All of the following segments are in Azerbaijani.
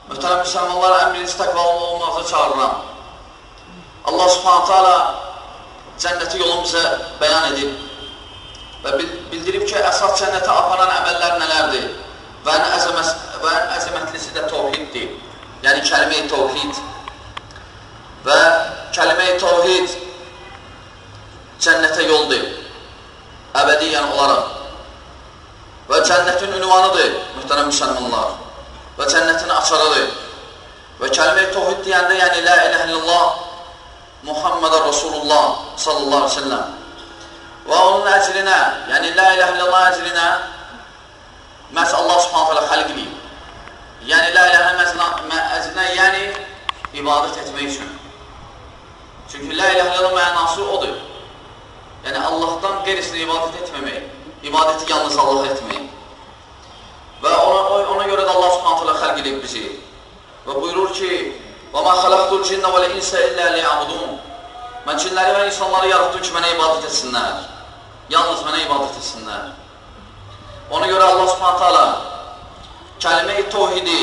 Möhtərəm müsəlmanlar, ən birinci təqvalı olmağıza çağırıram. Allah subhanətə alə cənnəti yolunu bizə bəyan edib və bildirib ki, əsas cənnətə aparan əməllər nələrdir və ən əzəmətlisi də tovhiddir. Yəni, kəlmə-i tovhid və kəlmə-i tovhid cənnətə yoldur, əbədiyyən olaraq və cənnətin ünvanıdır, mühtərəm müsəlmanlar, və cənnətin açarıdır və kəlmə-i tovhid deyəndə, yəni, la iləhə illallah Muhammedən Rasulullah sallallahu aleyhi ve sellem və onun əcrinə, yəni la iləhə illallah əcrinə məhz Allah subhanət hələ xəlq edib. Yəni, la iləhə əcrinə, yəni ibadət etmək üçün. Çünki la iləhə illallah mənası odur. Yəni, Allahdan qeyrisinə ibadət etməmək, ibadəti yalnız Allah etmək. Və ona görə də Allah subhanət hələ xəlq edib bizi. Və buyurur ki, وَمَا خَلَقْتُ الْجِنَّ وَالْاِنْسَ إِلَّا لِيَعْبُدُونَ Mən cinləri və insanları yarattım ki, mənə ibadət etsinlər. Yalnız mənə ibadət etsinlər. Ona görə Allah subhanət hələ kəlmə-i tovhidi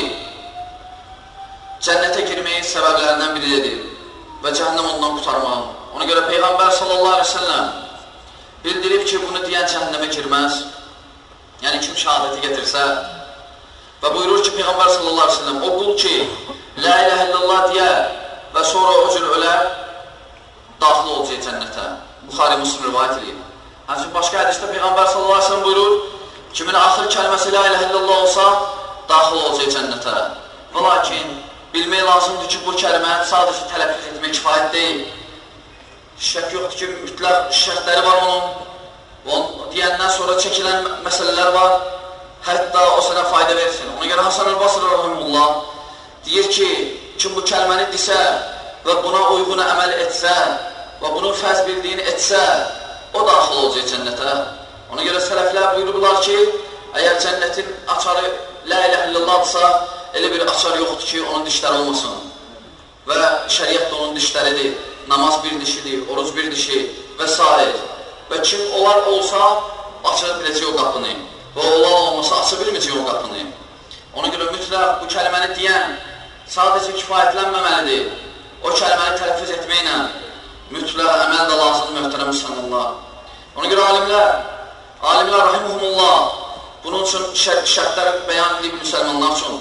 cənnətə girməyin səbəblərindən biridir və cəhənnəm ondan qutarmağın. Ona görə Peyğəmbər sallallahu aleyhi ve sellem bildirib ki, bunu deyən cəhənnəmə girməz. Yəni, kim şəhadəti getirsə və buyurur ki, Peyğəmbər sallallahu aleyhi ve sellem o qul ki, la iləhə illallah deyə və sonra o cür ölər, daxil olacaq cənnətə. Buxari Müslim rivayət edir. Həmçinin başqa hədisdə Peyğəmbər sallallahu aleyhi ve sellem buyurur, kimin axır kəlməsi la iləhə illallah olsa, daxil olacaq cənnətə. Və lakin, bilmək lazımdır ki, bu kəlmə sadəcə tələb etmək kifayət deyil. Şək yoxdur ki, mütləq şərtləri var onun deyəndən sonra çəkilən məsələlər var, hətta o sənə fayda versin. Ona görə Hasan el-Basri rahimullah deyir ki, kim bu kəlməni desə və buna uyğun əməl etsə və bunun fərz bildiyini etsə, o daxil olacaq cənnətə. Ona görə sələflər buyururlar ki, əgər cənnətin açarı la iləhə illallahdırsa, elə bir açar yoxdur ki, onun dişləri olmasın. Və şəriət də onun dişləridir, namaz bir dişidir, oruc bir dişi və s. Və kim onlar olsa, açır biləcək o qapını və onlar olmasa, açır bilməyəcək o qapını. Ona görə mütləq bu kəlməni deyən sadəcə kifayətlənməməlidir. O kəlməni tələffüz etməklə mütləq əməl də lazımdır, möhtərəm müsəlmanlar. Ona görə alimlər rahiməhumullah bunun üçün şərtləri bəyan edib müsəlmanlar üçün.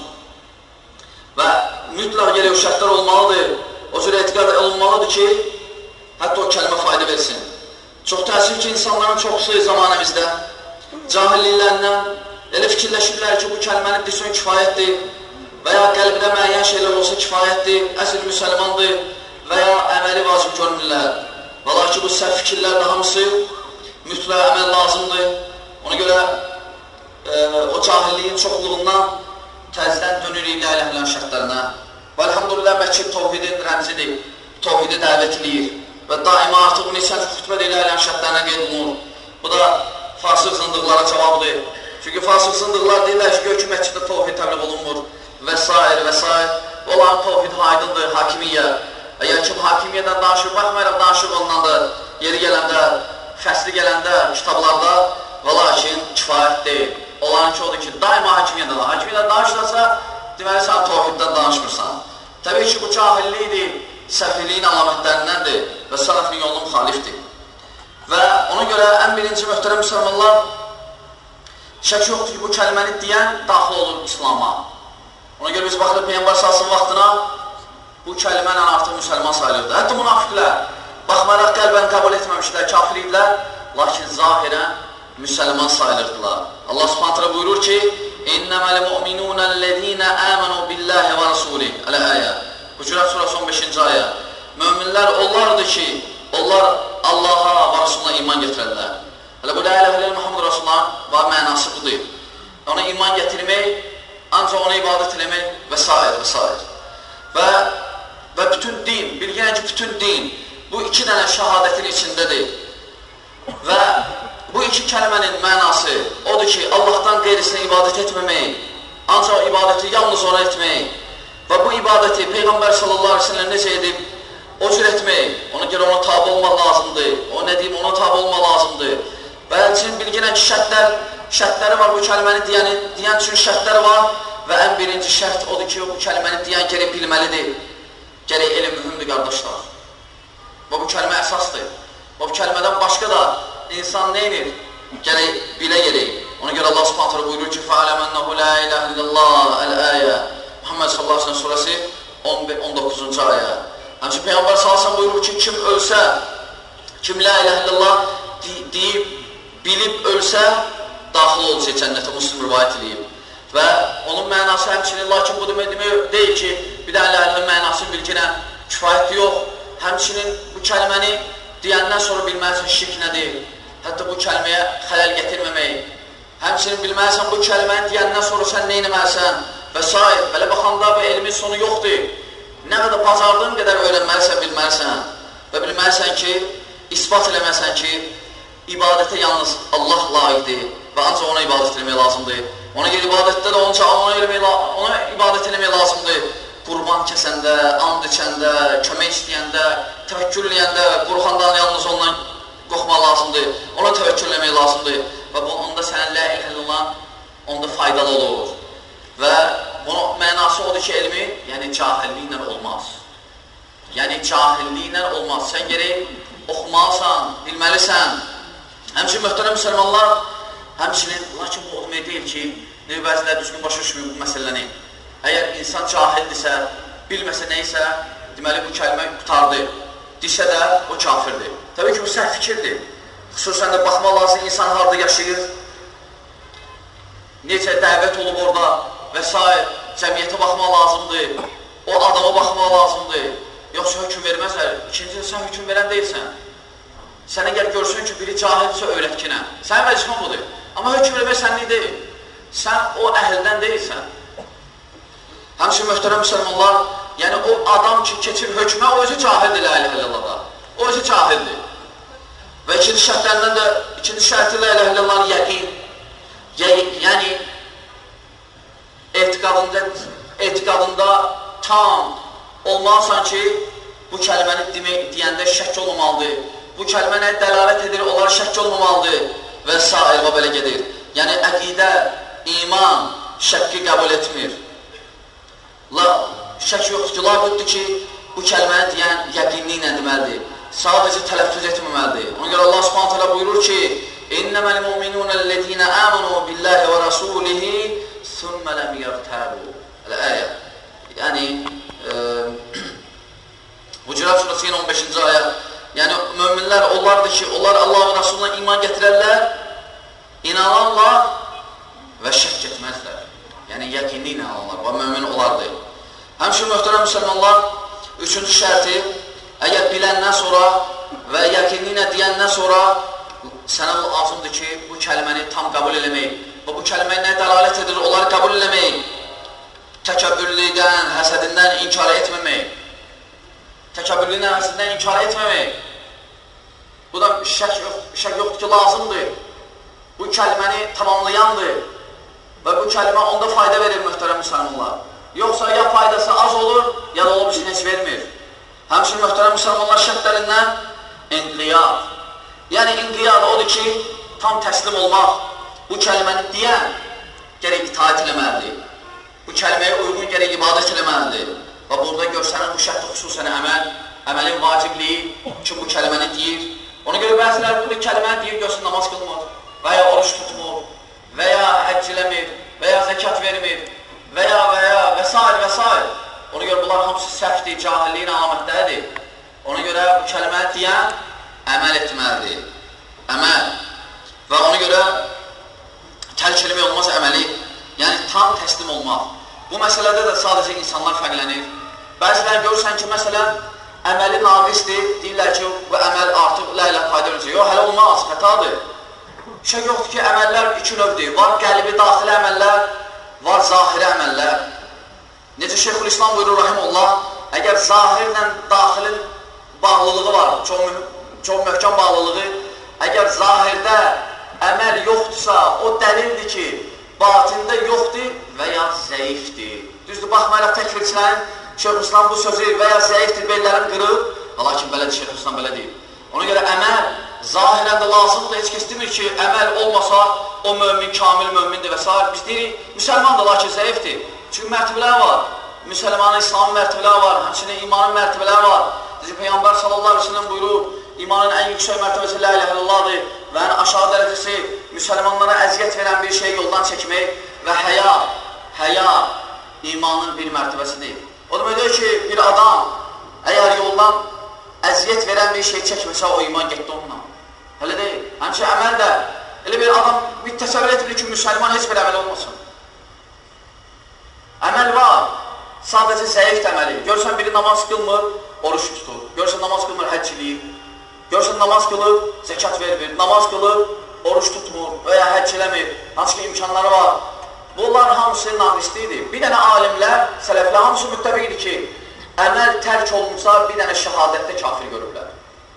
Və mütləq yerə o şərtlər olmalıdır, o cür etiqad olunmalıdır ki, hətta o kəlmə fayda versin. Çox təəssüf ki, insanların çoxsu zamanımızda cahilliklərindən elə fikirləşirlər ki, bu kəlməni desin kifayətdir və ya qəlbdə müəyyən şeylər olsa kifayətdir, əsl müsəlmandır və ya əməli vacib görmürlər. Və lakin bu səhv fikirlərdə hamısı mütləq əməl lazımdır. Ona görə o cahilliyin çoxluğundan təzdən dönürük la iləhə illallah şərtlərinə. Və elhamdülillah Məkkə tovhidin rəmzidir, tovhidi dəvət edir və daima artıq neçə xütbə la iləhə illallah şərtlərinə qeyd olunur. Bu da fasıq zındıqlara cavabdır. Çünki fasıq zındıqlar deyirlər ki, gör ki, Məkkədə tovhid təbliğ olunmur və s. və s. Olan tovhid aydındır, hakimiyyə. Əgər kim hakimiyyədən danışır, baxmayaraq danışır ondan da yeri gələndə, fəsli gələndə, kitablarda və lakin kifayət deyil. Olan ki, odur ki, daima hakimiyyədən danışırsa, deməli, sən tovhiddən danışmırsan. Təbii ki, bu cahillikdir, səfirliyin əlamətlərindəndir və sələfin yolunu müxalifdir. Və ona görə ən birinci möhtərəm müsəlmanlar şək yoxdur ki, bu kəlməni deyən daxil olur İslama. Ona görə biz baxırıq Peyğəmbər salsın vaxtına bu kəlmənlə artıq müsəlman sayılırdı. Hətta münafiqlər, baxmayaraq qəlbən qəbul etməmişlər, kafir idilər, lakin zahirən müsəlman sayılırdılar. Allah subhanətlə buyurur ki, İnnəməl mu'minunəl-ləzīnə əmənu billəhi və rasulih. Ələ-əyə. Hucurat surası 15-ci ayə. Möminlər onlardır ki, onlar Allaha və Rasuluna iman gətirərlər. Hələ bu la iləhə illallah Muhammed Rasulullah və mənası budur. Ona iman gətirmək, ancaq ona ibadət eləmək və s. və s. Və bütün din, bilgən ki, bütün din bu iki dənə şəhadətin içindədir. Və bu iki kəlmənin mənası odur ki, Allahdan qeyrisinə ibadət etməmək, ancaq ibadəti yalnız ona etmək və bu ibadəti Peyğəmbər sallallahu aleyhi ve sellem necə edib, o cür etmək, ona görə ona tabi olmaq lazımdır, o nə deyim, ona tabi olmaq lazımdır. Və əlçinin bilginən ki, şərtləri var bu kəlməni deyən üçün şərtləri var və ən birinci şərt odur ki, bu kəlməni deyən gərək bilməlidir. Gərək elm mühümdür, qardaşlar. Və bu kəlmə əsasdır. Və bu kəlmədən başqa da insan neynir? Gərək bilə gerək. Ona görə Allah Subhanahu taala buyurur ki: "Fa'aləmənəhu la ilahe illallah" el-ayə. Muhammed sallallahu əleyhi və səlləm surəsi 19-cu ayə. Həmçinin Peyğəmbər sallallahu əleyhi və səlləm buyurur ki, kim ölsə, kim la ilahe illallah deyib, bilib ölsə, daxil olacaq cənnətə. Müslim rivayət edib. Və onun mənası həmçinin, lakin bu demək deyil ki, bir də la ilahe illallah mənasını bilginə kifayətli yox. Həmçinin bu kəlməni deyəndən sonra bilməlisən şirk nədir? Hətta bu kəlməyə xələl gətirməmək. Həmçinin bilməlisən bu kəlməni deyəndən sonra sən nə etməlisən və s. Belə baxanda bu elmin sonu yoxdur. Nə qədər bacardığın qədər öyrənməlisən, bilməlisən və bilməlisən ki, isbat eləməlisən ki, ibadətə yalnız Allah layiqdir və ancaq ona ibadət eləmək lazımdır. Ona görə ibadətdə də ona ibadət eləmək lazımdır. Qurban kəsəndə, and içəndə, kömək istəyəndə, təvəkkül eləyəndə, qorxandan yalnız ondan qorxmaq lazımdır. Ona təvəkkül eləmək lazımdır və onda sənin la ilahe illallah onda faydalı olur. Və bunun mənası odur ki, elmi, yəni cahilliklə olmaz. Yəni cahilliklə olmaz. Sən gərək oxumalısan, bilməlisən. Həmçinin möhtərəm müsəlmanlar, həmçinin, lakin bu o demək deyil ki, bəziləri düzgün başa düşmür bu məsələni. Əgər insan cahildirsə, bilməsə neysə, deməli bu kəlmə qutardı. Desə də o kafirdir. Təbii ki, bu səhv fikirdir. Xüsusən də baxmaq lazım, insan harada yaşayır, necə dəvət olub orada və s. Cəmiyyətə baxmaq lazımdır, o adama baxmaq lazımdır. Yoxsa hökum verməzlər. İkinci, sən hökum verən deyilsən. Sən əgər görsün ki, biri cahildirsə öyrətkinə. Sənin vəzifən budur. Amma hökum vermək sənlik deyil. Sən o əhildən deyilsən. Həmçinin möhtərəm müsəlmanlar, yəni o adam ki, keçir hökmə, o özü cahildir la ilahe illallahda. O özü cahildir. Və ikinci şərtlərindən də, ikinci şərti la ilahe illallahın yəqin. Yəni, etiqadında tam olmalısan ki, bu kəlməni deyəndə şəkk olmamalıdır. Bu kəlmə nə dəlalət edir, onlara şəkk olmamalıdır və s. və belə gedir. Yəni, əqidə, iman şəkki qəbul etmir. Şək yoxdur ki, labuddur ki, bu kəlməni deyən yəqinliklə deməlidir. Sadəcə tələffüz etməməlidir. Ona görə Allah Subhanahu taala buyurur ki: "İnneməl mu'minunəl-ləzīnə əmanu billahi və rasulihi thumma lam yartabu." El-ayə. Yəni Hucurat surəsinin 15-ci ayə. Yəni möminlər onlardır ki, onlar Allah və Rasuluna iman gətirərlər, inanarlar və şək etməzlər. Yəni yəqinliklə inanarlar və mömin olardır. Həmçinin möhtərəm müsəlmanlar, üçüncü şərti, əgər biləndən sonra və yəqinliklə deyəndən sonra sənə lazımdır ki, bu kəlməni tam qəbul eləmək və bu kəlməni nə dəlalət edir, onları qəbul eləmək, təkəbbürlükdən, həsədindən inkar etməmək, təkəbbürlükdən, həsədindən inkar etməmək. Bu da şək yoxdur ki, lazımdır. Bu kəlməni tamamlayandır və bu kəlmə onda fayda verir möhtərəm müsəlmanlar. Yoxsa ya faydası az olur, ya da olub heç vermir. Həmçinin möhtərəm müsəlmanlar şərtlərindən inqiyad. Yəni inqiyad odur ki, tam təslim olmaq. Bu kəlməni deyən gərək itaət eləməlidir. Bu kəlməyə uyğun gərək ibadət eləməlidir. Və burada görsənir bu şərtdə xüsusən əməlin vacibliyi ki, bu kəlməni deyir. Ona görə bəzilər bu kəlməni deyir, görsün namaz qılmır və ya oruç tutmur və ya həcc eləmir və ya zəkat vermir və s. və s. Ona görə bunlar hamısı səhvdir, cahilliyin əlamətləridir. Ona görə bu kəlməni deyən əməl etməlidir. Əməl. Və ona görə tərk eləmək olmaz əməli, yəni tam təslim olmaq. Bu məsələdə də sadəcə insanlar fərqlənir. Bəzilər görürsən ki, məsələn, əməli naqisdir, deyirlər ki, bu əməl artıq ilə fayda olacaq. Yox, hələ olmaz, xətadır. Şək yoxdur ki, əməllər iki növdür. Var qəlbi daxili əməllər, var zahiri əməllər. Necə Şeyxülislam buyurur, rahimullah, əgər zahirlə daxilin bağlılığı var, çox möhkəm bağlılığı, əgər zahirdə əməl yoxdursa, o dəlildir ki, batində yoxdur və ya zəifdir. Düzdür, baxmayaraq təkvirçilərin Şeyxülislam bu sözü və ya zəifdir, bellərin qırıb, lakin belədir, Şeyxülislam belə deyil. Ona görə əməl zahirən də lazımdır, heç kəs demir ki, əməl olmasa o mömin, kamil mömindir və s. Biz deyirik, müsəlmandır, lakin zəifdir. Çünki mərtəbələr var. Müsəlmanın, İslamın mərtəbələri var. Həmçinin imanın mərtəbələri var. Peyğəmbər sallallahu aleyhi ve sellem buyurur, imanın ən yüksək mərtəbəsi la ilahe illallahdır və ən aşağı dərəcəsi müsəlmanlara əziyyət verən bir şey yoldan çəkmək və həya imanın bir mərtəbəsidir. O deməkdir ki, bir adam əgər yoldan əziyyət verən bir şey çəkməsə, o iman getdi onunla. Hələ deyil. Həmçə əməl də, elə bir adam bir təsəvvür etmir ki, müsəlman heç bir əməl olmasın. Əməl var, sadəcə zəif təməli. Görsən biri namaz qılmır, oruç tutur. Görsən namaz qılmır, həcc eləyir. Görsən namaz qılır, zəkat vermir. Namaz qılır, oruç tutmur və ya həcc eləmir. Hansı ki, imkanları var. Bunların hamısı naqislidir. Bir dənə alimlər, sələflər hamısı müttəbiqdir ki, əməl tərk olunsa, bir dənə şəhadətdə kafir görürlər.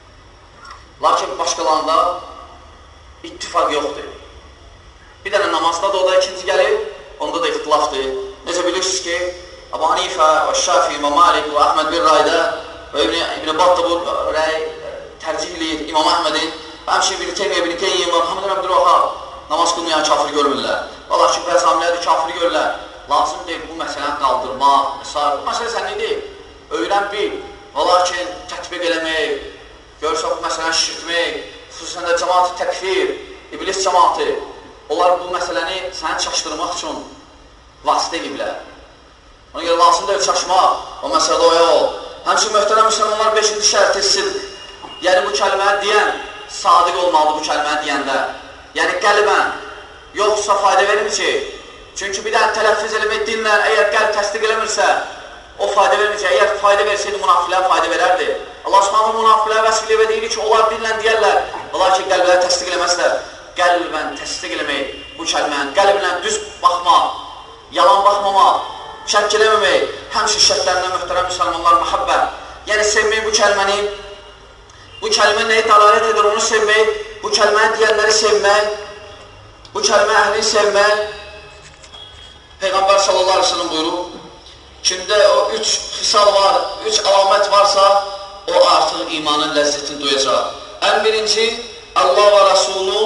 Lakin başqalarında ittifaq yoxdur. Bir dənə namazda da o da ikinci gəlir, onda da ixtilafdır. Necə bilirsiniz ki, Əbu Hanifə və Şafi və Malik və Əhməd bir rayda və İbn Batda bu rəy tərcih eləyir İmam Əhmədin və həmçə İbn Teymiyyə, İbn Qeyyim və Muhammed Əbdülvahhab namaz qılmayan kafir görmürlər. Valla ki, bəzi amirləri kafir görürlər. Lazım deyil bu məsələni qaldırmaq, bu məsələ sən nə deyil? Öyrən bil. Valla ki, tətbiq eləmək, görürsə bu məsələni şirtmək, xüsusən də cəmaat-ı təkfir, iblis cəmaatı, onlar bu məsələni səni çaşdırmaq üçün vasitə ediblər. Ona görə lazımdır çaşmaq, o məsələdə oya ol. Həmçin möhtərəm müsəlmanlar 5-ci şərti sidq. Yəni bu kəlməni deyən sadiq olmalıdır bu kəlməni deyəndə. Yəni qəlbən, yoxsa fayda verməyəcək. Çünki bir dənə tələffüz eləmək dinlə, əgər qəlb təsdiq eləmirsə, o fayda verməyəcək. Əgər fayda versəydi münafiqlər fayda verərdi. Allah Subhanahu münafiqlər vəsfili və deyir ki, onlar dinlə deyərlər. Allah ki, qəlbləri təsdiq eləməzlər. Qəlbən təsdiq eləmək bu kəlməni, qəlblə düz baxmaq, yalan baxmamaq, şək eləməmək, həmçin şərtlərindən möhtərəm müsəlmanlar məhəbbət. Yəni sevmək bu kəlməni, bu kəlmə nəyi dəlalət edir, onu sevmək, bu kəlməni deyənləri sevmək, bu kəlmə əhlini sevmək. Peyğəmbər sallallahu aleyhi ve sellem buyurur, kimdə o 3 xisal var, 3 əlamət varsa, o artıq imanın ləzzətini duyacaq. Ən birinci, Allah və Rasulunu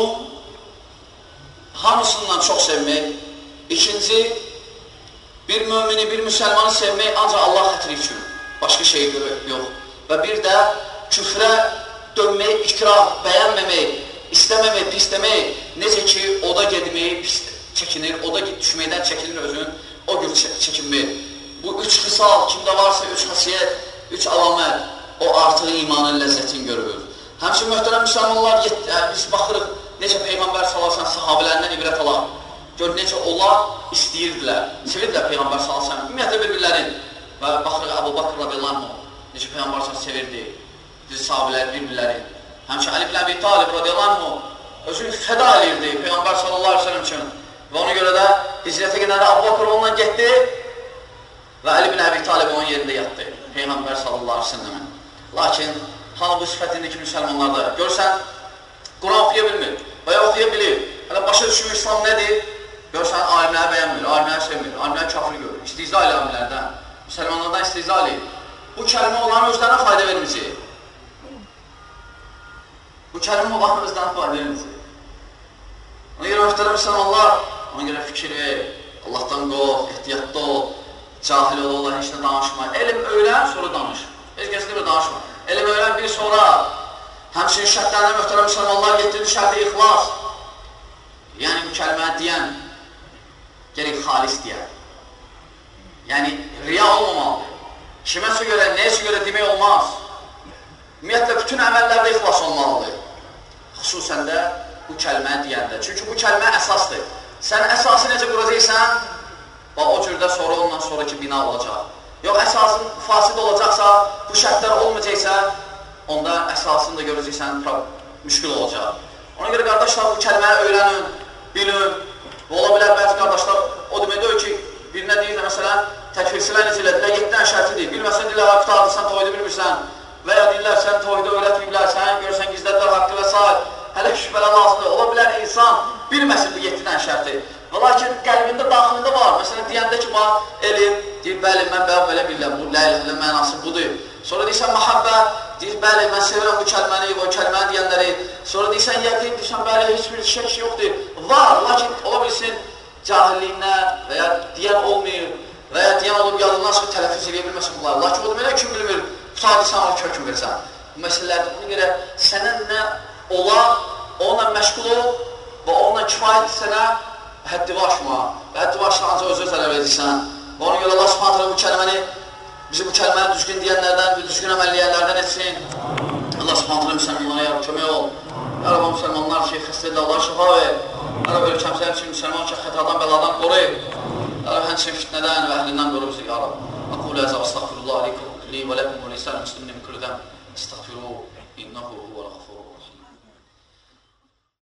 hamısından çox sevmək. İkinci, bir mümini, bir müsəlmanı sevmək ancaq Allah xətri üçün, başqa şey yox. Və bir də küfrə dönmək, ikrah, bəyənməmək, istəməmək, pisləmək, necə ki, oda gedməyi çəkinir, oda düşməkdən çəkinir özün, o gün çəkinmək. Bu 3 xisal, kimdə varsa 3 xasiyyət, 3 əlamət, o artıq imanın ləzzətini görür. Həmçin möhtərəm müsəlmanlar, biz baxırıq, necə Peyğəmbər salasən sahabələrindən ibrət alaq. Gör, necə onlar istəyirdilər, sevirdilər Peyğəmbər s.ə.v. Ümumiyyətlə bir-birlərin və baxırıq Əbu Bakr radiyallahu anh, necə Peyğəmbər s.ə.v. sevirdi, düz sahabələri bir-birlərin. Həmçə Ali ibn Əbi Talib radiyallahu anh özünü fəda edirdi Peyğəmbər s.ə.v. üçün və ona görə də hicrətə gedəndə Əbu Bakr onunla getdi və Ali ibn Əbi Talib onun yerində yatdı Peyğəmbər s.ə.v. Lakin hanı bu sifətindəki müsəlmanlarda görsən, Quran oxuya bilmir və ya oxuya bilir. Hələ başa düşmür İslam nədir? Görsən, alimləri bəyənmir, alimləri sevmir, alimləri kafir görür. İstihza ilə alimlərdən, müsəlmanlardan istihza ilə. Bu kəlmə onların özlərinə fayda verməyəcək. Bu kəlmə onların özlərinə fayda verməyəcək. Ona görə möhtərəm müsəlmanlar, ona görə fikir ver, Allahdan qorx, ehtiyatda ol, cahil ol, Allah heç nə danışma. Elm öyrən, sonra danış. Heç kəslə bir danışma. Elm öyrən, bir sonra. Həmçinin şərtlərində möhtərəm müsəlmanlar getirdi şərti ixlas. Yəni bu kəlməni deyən, gerək xalis deyər. Yəni, riya olmamalıdır. Kiməsə görə, neyəsə görə demək olmaz. Ümumiyyətlə, bütün əməllərdə ixlas olmalıdır. Xüsusən də bu kəlməni deyəndə. Çünki bu kəlmə əsasdır. Sən əsası necə quracaqsan, o cürdə sonra ondan sonraki bina olacaq. Yox, əsasın fasid olacaqsa, bu şərtlər olmayacaqsa, onda əsasını da görəcəksən, müşkül olacaq. Ona görə qardaşlar, bu kəlməni öyrənin, bilin. Və ola bilər, bəzi qardaşlar o deməkdir ki, birinə deyirlər, məsələn, təkfirsilər necə elədilər, 7 dənə şərtidir. Bilməsən, deyirlər, qıtardır, sən toydu bilmirsən və ya deyirlər, sən toydu öyrətməyiblər, sən görürsən, gizlədilər haqqı və s. Hələ şübhələr lazımdır. Ola bilər, insan bilməsin bu 7 dənə şərti. Və lakin qəlbində, daxilində var. Məsələn, deyəndə ki, elm, deyir, bəli, mən belə bilirəm, bu ləylə mənası budur. Sonra deyirsən, məhəbbət, deyir, bəli, mən sevirəm bu kəlməni, o kəlməni deyənləri. Sonra deyirsən, yəqin, deyirsən, bəli, heç bir şək yoxdur. Var, lakin ola bilsin, cahilliyindən və ya deyən olmayır və ya deyən olub yadından sonra tələffüz edə bilməsin bunlar. Lakin o demək kim bilmir, tutardı sən o kökün versən. Bu məsələlərdir. Buna görə sənən nə ola, onunla məşğul ol və onunla kifayət sənə həddi aşma və həddi aşma ancaq özü zərər verirsən. Və ona görə Allah subhanətlə bu kəlməni, bizi bu kəlməni düzgün deyənlərdən və düzgün əməlləyənlərdən etsin. Allah subhanətlə müsəlmanlara yarab, kömək ol. Ya Rabbi, müsəlmanlar ki, xəstədə Allah şifa ver. Ya Rabbi, ölkəmizlər üçün müsəlman ki, xətadan, bəladan qoruyub. Ya Rabbi, həmçinin fitnədən və əhlindən qoru bizi, ya Rabbi. Aqulu əzə və estağfirullah aleykum li və ləkum və lisəl müslimin min kulli zəm. Estağfiruhu, innahu huvel